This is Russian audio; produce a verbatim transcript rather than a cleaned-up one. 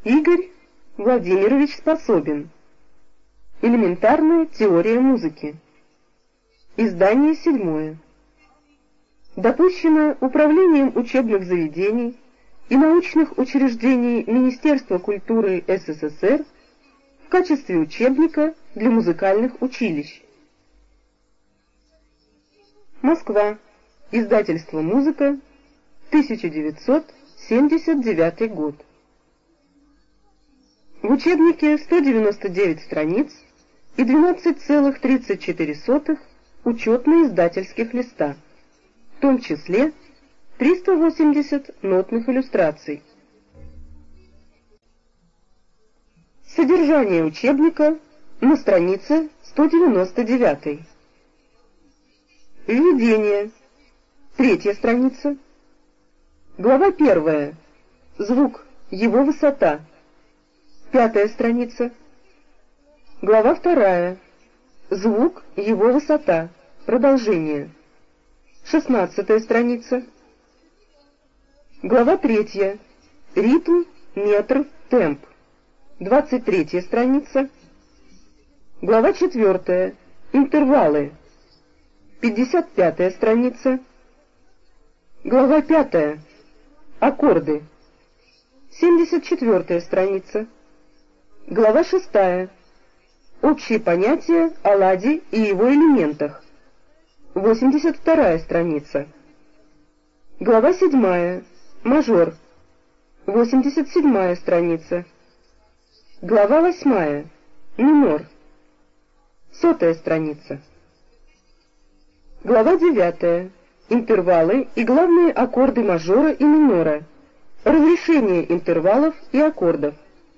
Игорь Владимирович Способин. Элементарная теория музыки. Издание седьмое. Допущено Управлением учебных заведений и научных учреждений Министерства культуры СССР в качестве учебника для музыкальных училищ. Москва. Издательство «Музыка», тысяча девятьсот семьдесят девятый год. В учебнике сто девяносто девять страниц и двенадцать целых тридцать четыре сотых учетно-издательских листа, в том числе триста восемьдесят нотных иллюстраций. Содержание учебника на странице сто девяносто девятой. Введение. Третья страница. Глава первая. Звук, его высота. Пятая страница. Глава вторая. Звук, его высота. Продолжение. Шестнадцатая страница. Глава третья. Ритм, метр, темп. Двадцать третья страница. Глава четвертая. Интервалы. Пятьдесят пятая страница. Глава пятая. Аккорды. Семьдесят четвертая страница. Глава шестая. Общие понятия о ладе и его элементах. Восемьдесят вторая страница. Глава седьмая. Мажор. Восемьдесят седьмая страница. Глава восьмая. Минор. Сотая страница. Глава девятая. Интервалы и главные аккорды мажора и минора. Разрешение интервалов и аккордов.